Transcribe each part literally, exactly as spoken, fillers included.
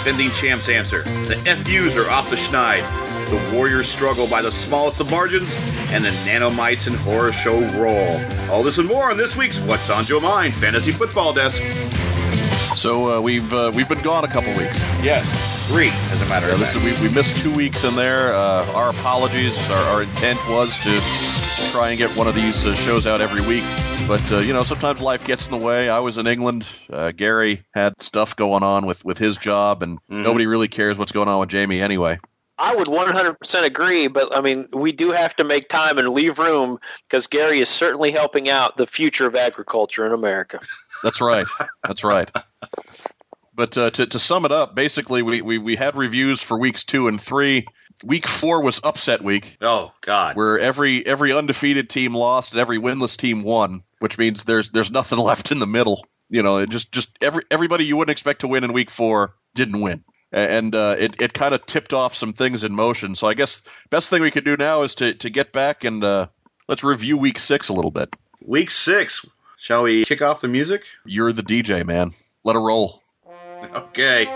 defending champs answer. The F Us are off the schneid. The Warriors struggle by the smallest of margins, and the Nanomites and Horror Show roll. All this and more on this week's What's on Your Mind Fantasy Football Desk. So uh, we've uh, we've been gone a couple weeks. Yes, three, as a matter yeah, of fact. We, we missed two weeks in there. Uh, our apologies. Our, our intent was to try and get one of these uh, shows out every week. But, uh, you know, sometimes life gets in the way. I was in England. Uh, Gary had stuff going on with, with his job, and mm-hmm. nobody really cares what's going on with Jamie anyway. I would one hundred percent agree, but, I mean, we do have to make time and leave room because Gary is certainly helping out the future of agriculture in America. That's right. That's right. But uh, to, to sum it up, basically, we, we, we had reviews for weeks two and three. Week four was upset week. Oh, God. Where every every undefeated team lost and every winless team won, which means there's there's nothing left in the middle. You know, it just just every everybody you wouldn't expect to win in week four didn't win. And uh, it, it kind of tipped off some things in motion. So I guess best thing we could do now is to, to get back and uh, let's review week six a little bit. Week six. Shall we kick off the music? You're the D J, man. Let it roll. Okay.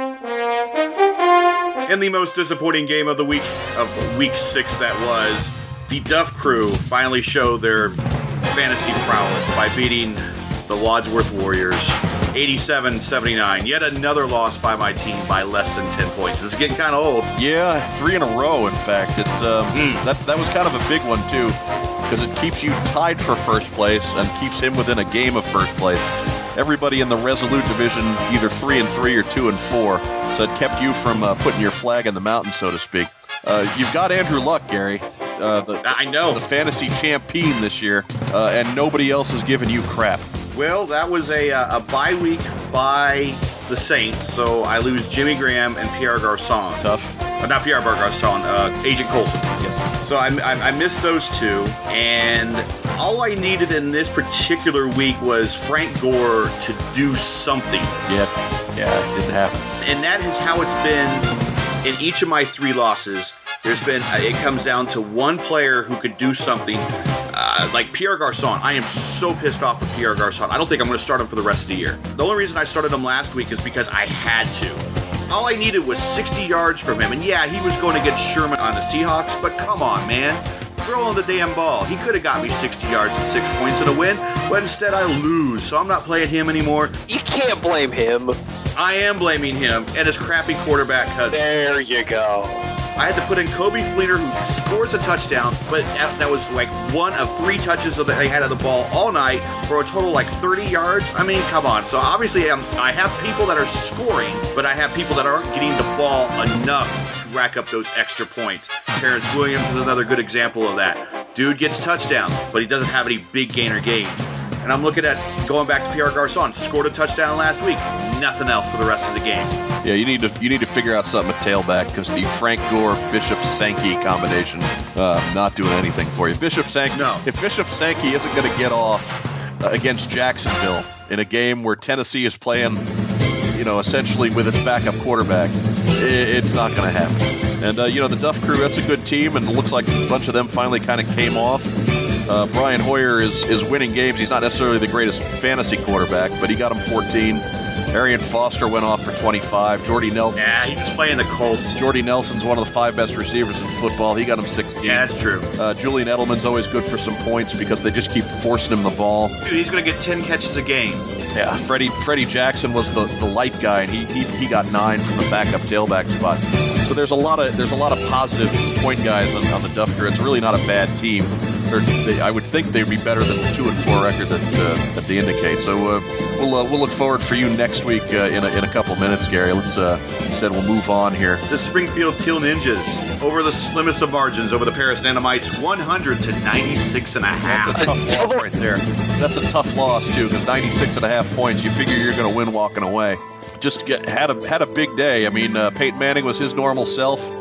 In the most disappointing game of the week, of week six that was, the Duff Crew finally showed their fantasy prowess by beating the Wadsworth Warriors eighty-seven seventy-nine. Yet another loss by my team by less than ten points. This is getting kind of old. Yeah, three in a row, in fact. It's um, mm. that, that was kind of a big one, too, because it keeps you tied for first place and keeps him within a game of first place. Everybody in the Resolute division, either three and three or two and four, so it kept you from uh, putting your flag in the mountain, so to speak. Uh, you've got Andrew Luck, Gary. Uh, the, I know. The fantasy champion this year, uh, and nobody else is giving you crap. Well, that was a, uh, a bye week by the Saints, so I lose Jimmy Graham and Pierre Garçon. Tough. Uh, not Pierre Garçon, uh, Agent Coulson. Yes. So I, I, I missed those two, and all I needed in this particular week was Frank Gore to do something. Yeah, yeah, it didn't happen. And that is how it's been in each of my three losses. There's been, uh, it comes down to one player who could do something. Uh, like Pierre Garçon, I am so pissed off with Pierre Garçon. I don't think I'm going to start him for the rest of the year. The only reason I started him last week is because I had to. All I needed was sixty yards from him. And yeah, he was going against Sherman on the Seahawks, but come on, man. Throw him the damn ball. He could have got me sixty yards and six points in a win, but instead I lose. So I'm not playing him anymore. You can't blame him. I am blaming him and his crappy quarterback cousin. There you go. I had to put in Kobe Fleener, who scores a touchdown, but that was like one of three touches that they had of the ball all night for a total like thirty yards. I mean, come on. So obviously I'm, I have people that are scoring, but I have people that aren't getting the ball enough to rack up those extra points. Terrence Williams is another good example of that. Dude gets touchdowns, but he doesn't have any big gainer games. And I'm looking at going back to Pierre Garçon. Scored a touchdown last week. Nothing else for the rest of the game. Yeah, you need to you need to figure out something at tailback because the Frank Gore Bishop Sankey combination uh, not doing anything for you. Bishop Sankey. No. If Bishop Sankey isn't going to get off uh, against Jacksonville in a game where Tennessee is playing, you know, essentially with its backup quarterback, it, it's not going to happen. And uh, you know, the Duff Crew, that's a good team, and it looks like a bunch of them finally kind of came off. Uh, Brian Hoyer is, is winning games. He's not necessarily the greatest fantasy quarterback, but he got him fourteen. Arian Foster went off for twenty-five. Jordy Nelson. Yeah, he was playing the Colts. Jordy Nelson's one of the five best receivers in football. He got him sixteen. Yeah, that's true. Uh, Julian Edelman's always good for some points because they just keep forcing him the ball. Dude, he's going to get ten catches a game. Yeah, Freddie Freddie Jackson was the, the light guy, and he, he he got nine from the backup tailback spot. So there's a lot of there's a lot of positive point guys on, on the Duff Crew. It's really not a bad team. They, I would think they'd be better than the two and four record that uh, that they indicate. So uh, we'll uh, we'll look forward for you next week uh, in a, in a couple minutes, Gary. Let's uh, instead we'll move on here. The Springfield Teal Ninjas over the slimmest of margins over the Paris Nanomites, one hundred to ninety-six and a half. That's a tough loss right there. That's a tough loss too, because ninety-six and a half points. You figure you're going to win walking away. Just get, had a had a big day. I mean, uh, Peyton Manning was his normal self.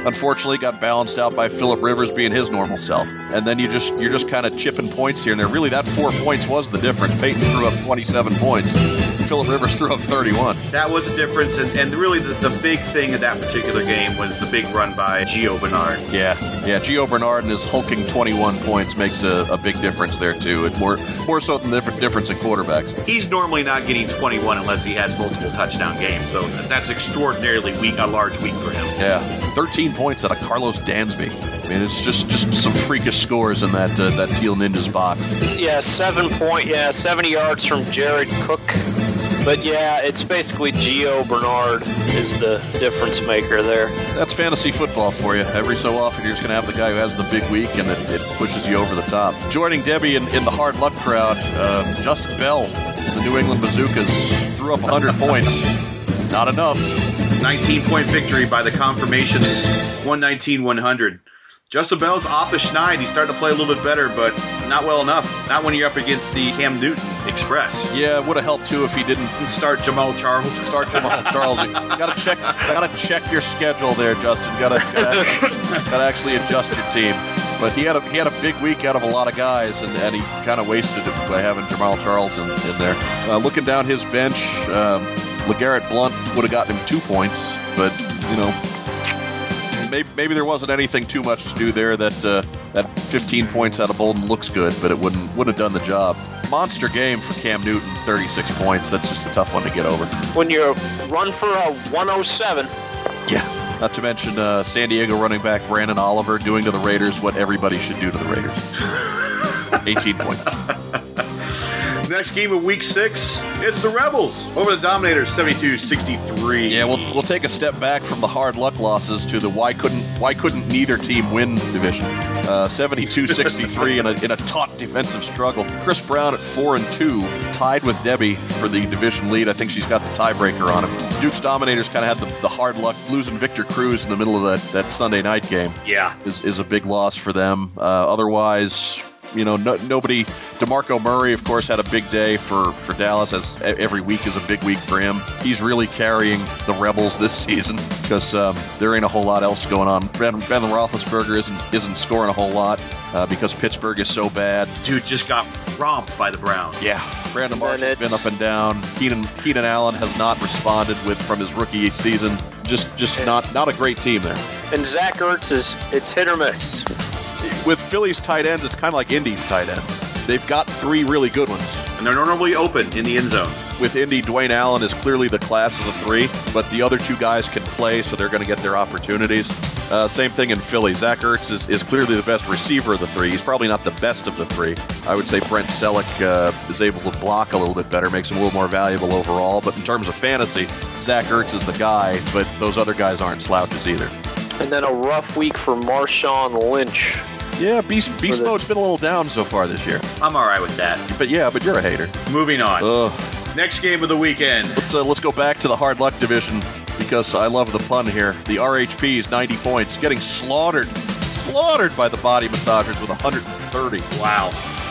unfortunately got balanced out by Phillip Rivers being his normal self. And then you just, you're just kind of chipping points here and there. Really, that four points was the difference. Peyton threw up twenty-seven points. Phillip Rivers threw up thirty-one. That was the difference, and, and really the, the big thing in that particular game was the big run by Gio Bernard. Yeah, yeah, Gio Bernard and his hulking twenty-one points makes a, a big difference there, too. It more more so than the difference in quarterbacks. He's normally not getting twenty-one unless he has multiple touchdown games, so that's extraordinarily weak, a large week for him. Yeah, thirteen points out of Carlos Dansby. I mean, it's just, just some freakish scores in that uh, that Teal Ninjas box. Yeah, seven point, yeah, seventy yards from Jared Cook. But yeah, it's basically Gio Bernard is the difference maker there. That's fantasy football for you. Every so often, you're just going to have the guy who has the big week, and it, it pushes you over the top. Joining Debbie in, in the hard luck crowd, uh, Justin Bell, the New England Bazookas, threw up one hundred points. Not enough. nineteen-point victory by the Confirmations, one nineteen one hundred. Justin Bell's off the schneid. He's starting to play a little bit better, but not well enough. Not when you're up against the Cam Newton Express. Yeah, it would have helped too if he didn't start Jamal Charles. Start Jamal Charles. You gotta check. Gotta check your schedule there, Justin. Gotta gotta, gotta actually adjust your team. But he had a he had a big week out of a lot of guys, and, and he kind of wasted it by having Jamal Charles in, in there. Uh, looking down his bench, um, LeGarrette Blount would have gotten him two points, but you know. Maybe, maybe there wasn't anything too much to do there. That uh, that fifteen points out of Bolden looks good, but it wouldn't would have done the job. Monster game for Cam Newton, thirty-six points. That's just a tough one to get over. When you run for a one oh seven. Yeah. Not to mention uh, San Diego running back Brandon Oliver doing to the Raiders what everybody should do to the Raiders. eighteen points. Next game of week six, it's the Rebels over the Dominators, seventy-two sixty-three. Yeah, we'll we'll take a step back from the hard luck losses to the why couldn't why couldn't neither team win division. Uh, seventy-two sixty-three in a in a taut defensive struggle. Chris Brown at four and two, tied with Debbie for the division lead. I think she's got the tiebreaker on him. Duke's Dominators kind of had the, the hard luck losing Victor Cruz in the middle of that, that Sunday night game. Yeah, is is a big loss for them. Uh, otherwise. You know, no, nobody. DeMarco Murray, of course, had a big day for, for Dallas, as every week is a big week for him. He's really carrying the Rebels this season because um, there ain't a whole lot else going on. Ben, Ben Roethlisberger isn't isn't scoring a whole lot uh, because Pittsburgh is so bad. Dude just got romped by the Browns. Yeah, Brandon Marshall has been up and down. Keenan Keenan Allen has not responded with from his rookie season. Just just not not a great team there. And Zach Ertz is it's hit or miss. With Philly's tight ends, it's kind of like Indy's tight ends. They've got three really good ones. And they're normally open in the end zone. With Indy, Dwayne Allen is clearly the class of the three, but the other two guys can play, so they're going to get their opportunities. Uh, same thing in Philly. Zach Ertz is, is clearly the best receiver of the three. He's probably not the best of the three. I would say Brent Selleck uh, is able to block a little bit better, makes him a little more valuable overall. But in terms of fantasy, Zach Ertz is the guy, but those other guys aren't slouches either. And then a rough week for Marshawn Lynch. Yeah, Beast, Beast Mode's been a little down so far this year. I'm all right with that. But yeah, but you're a hater. Moving on. Ugh. Next game of the weekend. Let's uh, let's go back to the hard luck division because I love the pun here. The R H Ps, ninety points, getting slaughtered, slaughtered by the Body Massagers with one hundred thirty. Wow.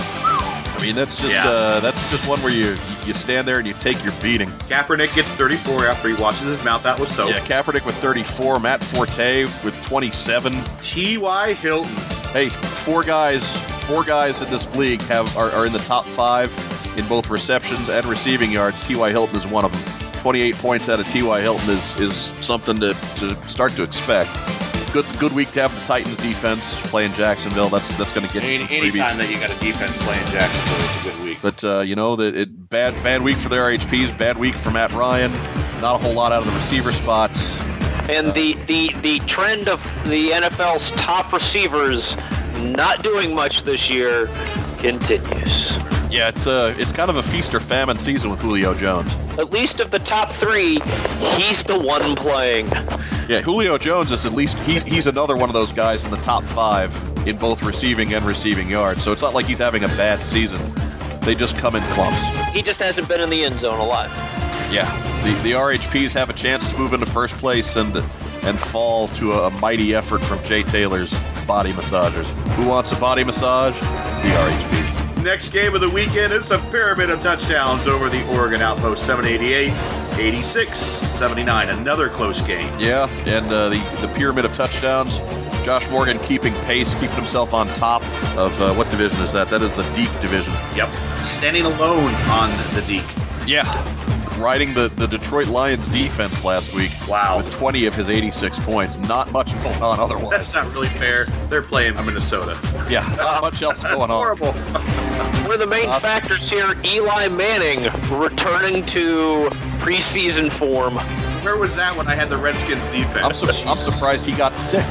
I mean, that's just yeah. uh, that's just one where you you stand there and you take your beating. Kaepernick gets thirty-four after he washes his mouth out with soap. Yeah, Kaepernick with thirty-four, Matt Forte with twenty-seven. T Y. Hilton. Hey, four guys, four guys in this league have are, are in the top five in both receptions and receiving yards. T Y. Hilton is one of them. twenty-eight points out of T Y. Hilton is is something to, to start to expect. Good good week to have the Titans defense playing Jacksonville. That's that's going to get Any, you anytime that you got a defense playing Jacksonville, it's a good week. But uh, you know that it bad bad week for the R H Ps. Bad week for Matt Ryan. Not a whole lot out of the receiver spots. And the, the, the trend of the N F L's top receivers not doing much this year continues. Yeah, it's uh, it's kind of a feast or famine season with Julio Jones. At least of the top three, he's the one playing. Yeah, Julio Jones is at least, he, he's another one of those guys in the top five in both receiving and receiving yards. So it's not like he's having a bad season. They just come in clumps. He just hasn't been in the end zone a lot. Yeah, the, the R H Ps have a chance to move into first place and and fall to a, a mighty effort from Jay Taylor's Body Massagers. Who wants a body massage? The R H Ps. Next game of the weekend is a pyramid of touchdowns over the Oregon Outpost, seven eighty-eight. eighty-six seventy-nine, another close game. Yeah, and uh, the, the pyramid of touchdowns, Josh Morgan keeping pace, keeping himself on top of, uh, what division is that? That is the Deke division. Yep, standing alone on the Deke. Yeah, riding the, the Detroit Lions defense last week. Wow. With twenty of his eighty-six points. Not much going on otherwise. That's not really fair. They're playing Minnesota. Yeah, not much else That's going on. horrible. One of the main Uh, factors here, Eli Manning returning to preseason form. Where was that when I had the Redskins defense? I'm, su- I'm surprised he got six.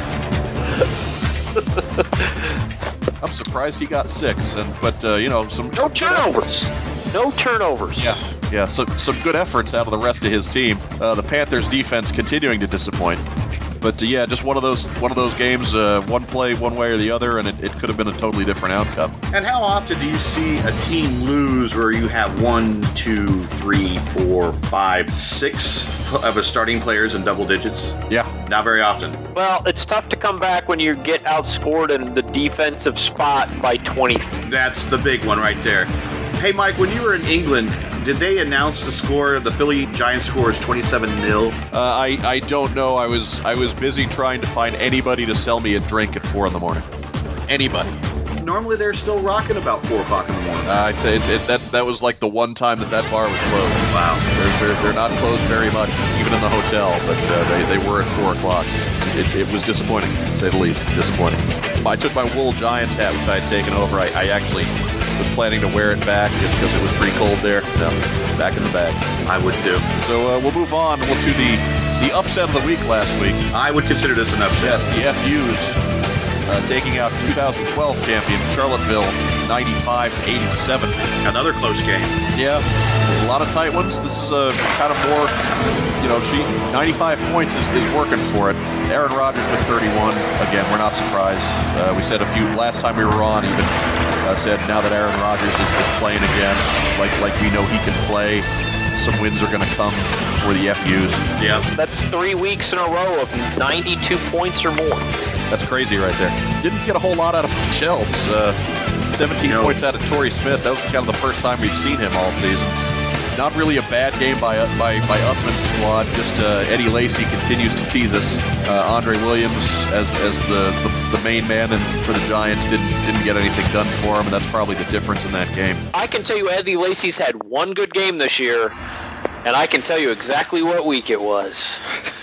I'm surprised he got six, and but uh, you know some No some good efforts. turnovers. No turnovers. Yeah, yeah. So some good efforts out of the rest of his team. Uh, the Panthers defense continuing to disappoint, but uh, yeah, just one of those one of those games. Uh, one play, one way or the other, and it, it could have been a totally different outcome. And how often do you see a team lose where you have one, two, three, four, five, six of a starting players in double digits? Yeah, Not very often. Well, it's tough to come back when you get outscored in the defensive spot by twenty. That's the big one right there. Hey, Mike, when you were in England, did they announce the score? The Philly Giants score is twenty-seven nil. uh, I I don't know. I was I was busy trying to find anybody to sell me a drink at four in the morning. Anybody. Normally they're still rocking about four o'clock in the morning. Uh, I'd say it, it, that that was like the one time that that bar was closed. Wow. They're, they're, they're not closed very much, even in the hotel, but uh, they, they were at four o'clock. It, it was disappointing, to say the least. Disappointing. I took my wool Giants hat, which I had taken over. I, I actually was planning to wear it back just because it was pretty cold there. No, back in the bag. I would too. So uh, we'll move on we'll to the, the upset of the week last week. I would consider this an upset. Yes, the F Us. Uh, taking out two thousand twelve champion Charlottesville, ninety-five to eighty-seven. Another close game. Yeah, there's a lot of tight ones. This is a kind of more, you know, she ninety-five points is, is working for it. Aaron Rodgers with thirty-one. Again, we're not surprised. Uh, we said a few last time we were on. Even uh, said now that Aaron Rodgers is, is playing again, like like we know he can play. Some wins are going to come for the F Us. Yeah. That's three weeks in a row of ninety-two points or more. That's crazy right there. Didn't get a whole lot out of Chels. Uh, seventeen No. points out of Torrey Smith. That was kind of the first time we've seen him all season. Not really a bad game by by by Upman's squad. Just uh, Eddie Lacy continues to tease us. Uh, Andre Williams as as the, the, the main man and for the Giants didn't didn't get anything done for him, and that's probably the difference in that game. I can tell you Eddie Lacy's had one good game this year, and I can tell you exactly what week it was.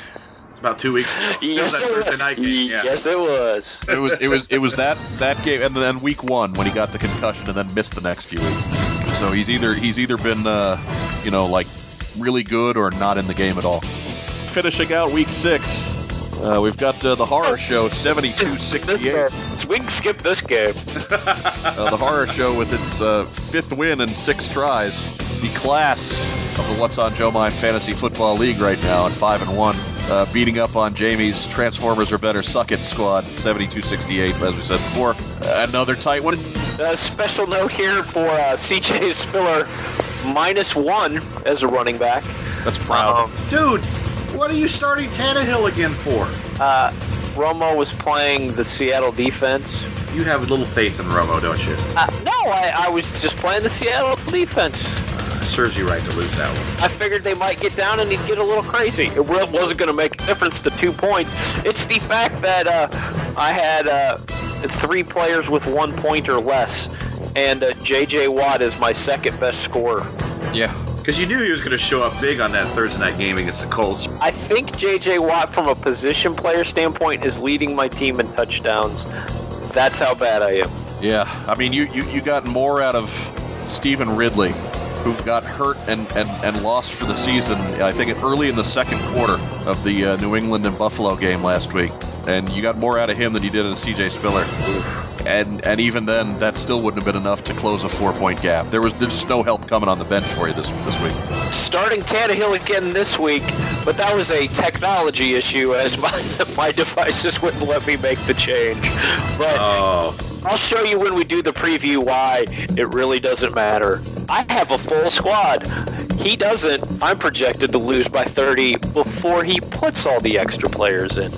About two weeks ago. Yes, that it Thursday was. night game. Yeah. Yes, it was. It was it was it was that that game, and then week one when he got the concussion and then missed the next few weeks. So he's either he's either been uh, you know like really good or not in the game at all. Finishing out week six, uh, we've got uh, the horror show seventy-two sixty-eight. We can skip this game. Uh, the horror show with its uh, fifth win in six tries. The class of the What's on Joe Mind Fantasy Football League right now at five and one, uh, beating up on Jamie's Transformers Are Better Suck It squad, seventy-two sixty-eight, as we said before. Uh, another tight one. A special note here for uh, C J Spiller, minus one as a running back. That's proud. Um, Dude, what are you starting Tannehill again for? uh, Romo was playing the Seattle defense. You have a little faith in Romo, don't you? Uh, no, I, I was just playing the Seattle defense. Uh, serves you right to lose that one. I figured they might get down and he'd get a little crazy. It really wasn't going to make a difference to two points. It's the fact that uh, I had uh, three players with one point or less, and uh, J J Watt is my second best scorer. Yeah. Because you knew he was going to show up big on that Thursday night game against the Colts. I think J J Watt, from a position player standpoint, is leading my team in touchdowns. That's how bad I am. Yeah. I mean, you, you, you got more out of Stephen Ridley, who got hurt and, and, and lost for the season, I think, early in the second quarter of the uh, New England and Buffalo game last week. And you got more out of him than you did out of C J Spiller. And and even then, that still wouldn't have been enough to close a four-point gap. There was there's no help coming on the bench for you this this week. Starting Tannehill again this week, but that was a technology issue as my my devices wouldn't let me make the change. But Oh, I'll show you when we do the preview why it really doesn't matter. I have a full squad. He doesn't. I'm projected to lose by thirty before he puts all the extra players in.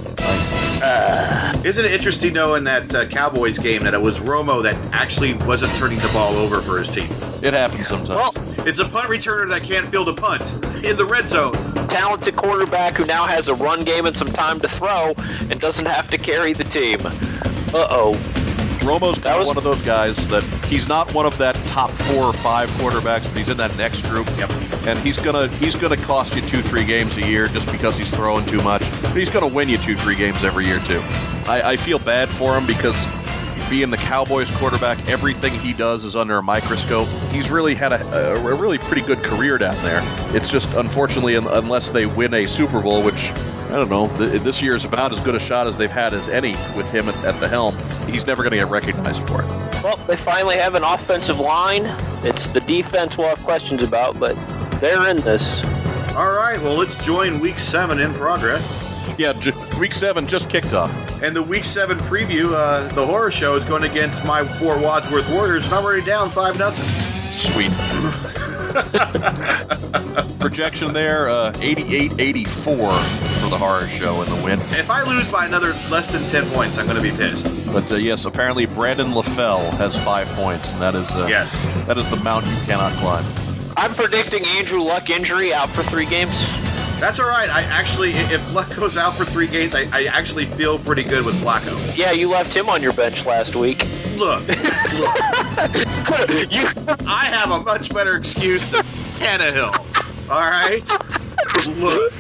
isn't it interesting, though, in that uh, Cowboys game that it was Romo that actually wasn't turning the ball over for his team? It happens sometimes. Well, It's a punt returner that can't field a punt in the red zone. Talented quarterback who now has a run game and some time to throw and doesn't have to carry the team. Uh-oh. Romo's That kind of was- one of those guys that he's not one of that top four or five quarterbacks, but he's in that next group. Yep. And he's gonna he's gonna cost you two, three games a year just because he's throwing too much. But he's gonna win you two, three games every year too. I, I feel bad for him because being the Cowboys quarterback, everything he does is under a microscope. He's really had a, a really pretty good career down there. It's just unfortunately, un- unless they win a Super Bowl, which I don't know, th- this year is about as good a shot as they've had as any with him at, at the helm. He's never going to get recognized for it. Well, they finally have an offensive line. It's the defense we'll have questions about, but they're in this. All right, well, let's join Week seven in progress. Yeah, j- week seven just kicked off. And the Week seven preview, uh, the horror show, is going against my Fort Wadsworth Warriors, and I'm already down five nothing. Sweet. Projection there, uh, eighty-eight eighty-four for the horror show in the win. If I lose by another less than ten points, I'm going to be pissed. But uh, yes, apparently Brandon LaFell has five points, and that is uh, Yes. that is the mountain you cannot climb. I'm predicting Andrew Luck injury out for three games. That's all right. I actually, if Luck goes out for three games, I, I actually feel pretty good with Flacco. Yeah, you left him on your bench last week. Look, look, you, I have a much better excuse than Tannehill. All right? Look,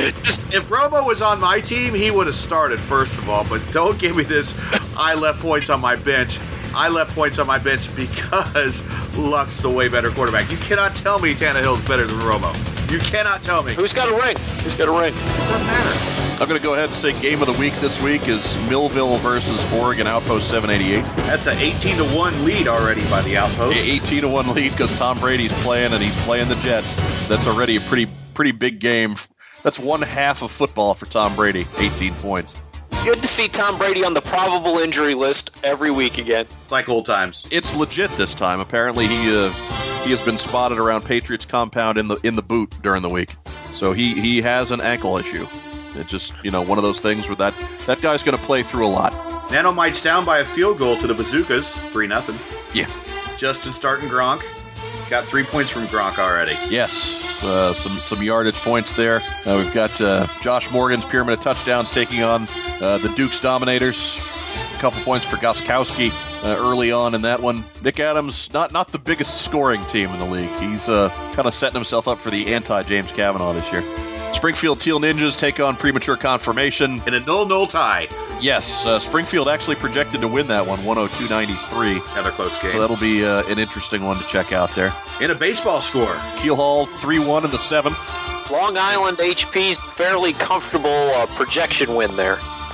if Romo was on my team, he would have started, first of all. But don't give me this, I left points on my bench. I left points on my bench because Luck's the way better quarterback. You cannot tell me Tannehill's better than Romo. You cannot tell me. who's got a ring? Who's got a ring? It doesn't matter. I'm going to go ahead and say game of the week this week is Millville versus Oregon Outpost seven eighty-eight. That's an eighteen to one lead already by the Outpost. eighteen to one lead because Tom Brady's playing and he's playing the Jets. That's already a pretty pretty big game. That's one half of football for Tom Brady, eighteen points. Good to see Tom Brady on the probable injury list every week again. It's like old times. It's legit this time. Apparently he uh, he has been spotted around Patriots compound in the in the boot during the week. So he, he has an ankle issue. It's just, you know, one of those things where that, that guy's going to play through a lot. Nanomites down by a field goal to the Bazookas, three nothing. Yeah. Justin starting Gronk. Got three points from Gronk already. Yes, uh, some some yardage points there. Uh, we've got uh, Josh Morgan's pyramid of touchdowns taking on uh, the Dukes Dominators. A couple points for Goskowski uh, early on in that one. Nick Adams, not not the biggest scoring team in the league. He's uh, kind of setting himself up for the anti-James Kavanaugh this year. Springfield Teal Ninjas take on Premature Confirmation. In a null-null tie. Yes, uh, Springfield actually projected to win that one, one oh two ninety-three. Another close game. So that'll be uh, an interesting one to check out there. In a baseball score. Keel Hall three one in the seventh. Long Island H P's fairly comfortable uh, projection win there.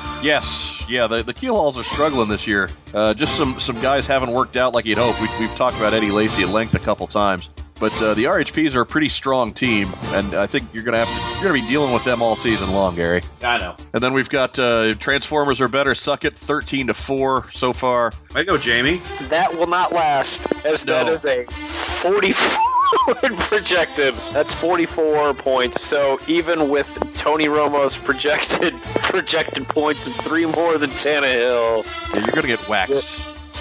Yes, yeah, the, the Keel Halls are struggling this year. Uh, just some, some guys haven't worked out like you'd hope. We, we've talked about Eddie Lacy at length a couple times. But uh, the R H Ps are a pretty strong team, and I think you're gonna have to you're gonna be dealing with them all season long, Gary. I know. And then we've got uh, Transformers are better. Suck it, thirteen to four so far. Way to go, Jamie. That will not last, as No. that is a forty-four projected. That's forty-four points. So even with Tony Romo's projected projected points of three more than Tannehill, Yeah, you're gonna get waxed.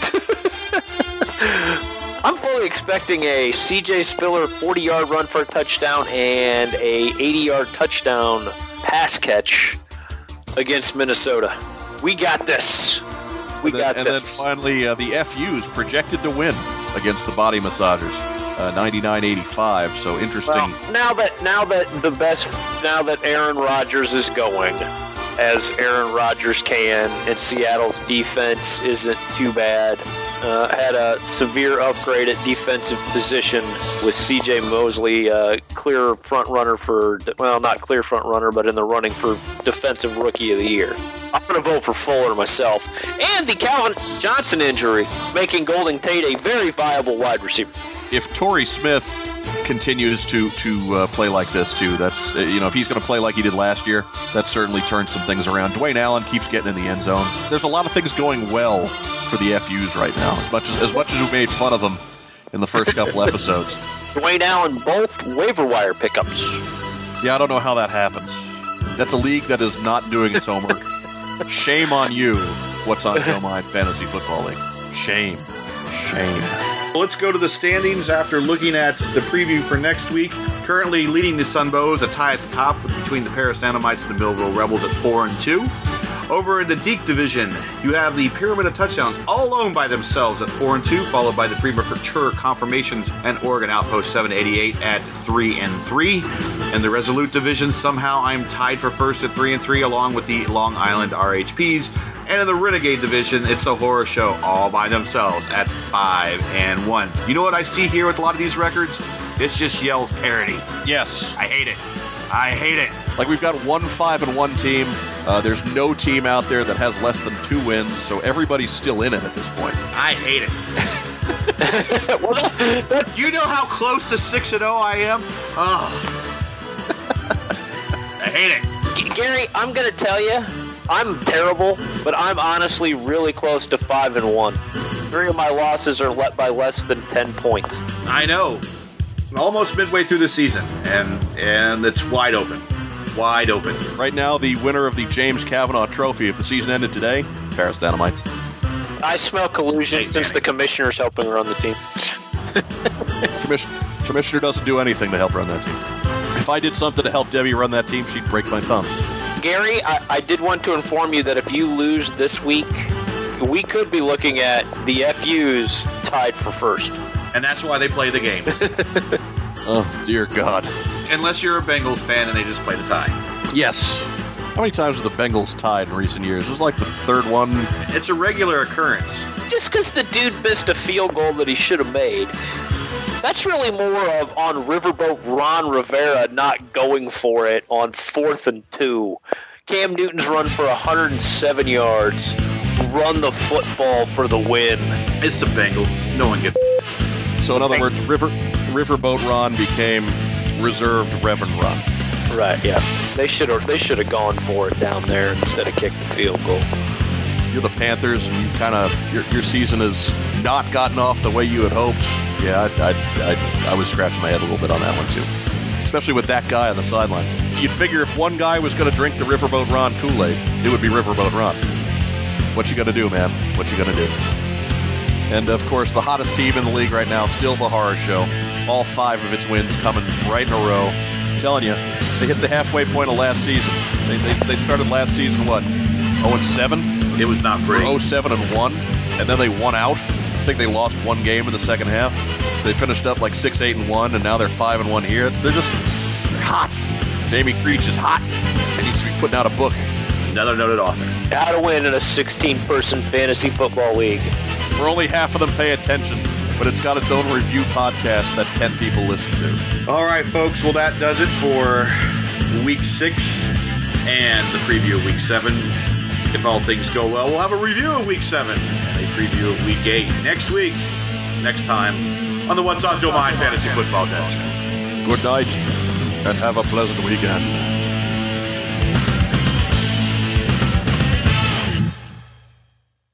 I'm fully expecting a C J Spiller forty-yard run for a touchdown and a eighty-yard touchdown pass catch against Minnesota. We got this. We and then, got and this. then finally, uh, the F Us projected to win against the Body Massagers, uh, ninety-nine eighty-five. So interesting. Well, now that now that the best now that Aaron Rodgers is going, as Aaron Rodgers can, and Seattle's defense isn't too bad. Uh, had a severe upgrade at defensive position with C J Mosley, uh, clear front runner for, well, not clear front runner, but in the running for Defensive Rookie of the Year. I'm going to vote for Fuller myself. And the Calvin Johnson injury, making Golden Tate a very viable wide receiver. If Torrey Smith continues to to uh, play like this too, that's uh, you know if he's going to play like he did last year, that certainly turns some things around. Dwayne Allen keeps getting in the end zone. There's a lot of things going well for the F Us right now. As much as as much as we made fun of them in the first couple episodes. Dwayne Allen, both waiver wire pickups. Yeah, I don't know how that happens. That's a league that is not doing its homework. Shame on you. What's on Joe Mind Fantasy Football League? Shame. Shame. Let's go to the standings after looking at the preview for next week. Currently leading the Sunbows, a tie at the top between the Paris Dynamites and the Millville Rebels at four and two. Over in the Deke division, you have the Pyramid of Touchdowns all alone by themselves at four and two, followed by the Premature Confirmations and Oregon Outpost seven eighty-eight at three and three. In the Resolute division, somehow I'm tied for first at three and three, along with the Long Island R H Ps. And in the Renegade division, it's a horror show all by themselves at five and one. You know what I see here with a lot of these records? It's just Yell's parody. Yes. I hate it. I hate it. Like, we've got one five and one team. Uh, there's no team out there that has less than two wins, so everybody's still in it at this point. I hate it. Well, that, that's, You know how close to six and oh I am? Oh. I hate it. Gary, I'm going to tell you, I'm terrible, but I'm honestly really close to five and one. Three of my losses are let by less than ten points. I know. Almost midway through the season, and and it's wide open. Wide open. Right now, the winner of the James Kavanaugh Trophy, if the season ended today, Paris Dynamites. I smell collusion Hey, since Danny. the commissioner's helping run the team. Commissioner, commissioner doesn't do anything to help run that team. If I did something to help Debbie run that team, she'd break my thumbs. Gary, I, I did want to inform you that if you lose this week, we could be looking at the F Us tied for first. And that's why they play the game. Oh, dear God. Unless you're a Bengals fan and they just play the tie. Yes. How many times have the Bengals tied in recent years? It was like the third one. It's a regular occurrence. Just because the dude missed a field goal that he should have made, that's really more of on Riverboat Ron Rivera not going for it on fourth and two. Cam Newton's run for one hundred seven yards. Run the football for the win. It's the Bengals. No one gets. So in other words, River Riverboat Ron became reserved Reverend Ron. Right, yeah. They should have they should have gone for it down there instead of kicked the field goal. You're the Panthers, and you kind of your your season has not gotten off the way you had hoped. Yeah, I, I, I, I was scratching my head a little bit on that one too, especially with that guy on the sideline. You'd figure if one guy was going to drink the Riverboat Ron Kool-Aid, it would be Riverboat Ron. What you gonna do, man? What you gonna do? And of course, the hottest team in the league right now, still the Horror Show. All five of its wins coming right in a row. I'm telling you, they hit the halfway point of last season. They they, they started last season what? oh and seven. It was not great. oh seven and one, and then they won out. I think they lost one game in the second half. So they finished up like six eight and one, and now they're five and one here. They're just they're hot. Jamie Creech is hot. He needs to be putting out a book. Another noted author. How to win in a sixteen-person fantasy football league. Where only half of them pay attention, but it's got its own review podcast that ten people listen to. All right, folks. Well, that does it for week six and the preview of week seven. If all things go well, we'll have a review of week seven and a preview of week eight next week. Next time on the What's on Joe Mind Fantasy Football Desk. Good night, and have a pleasant weekend.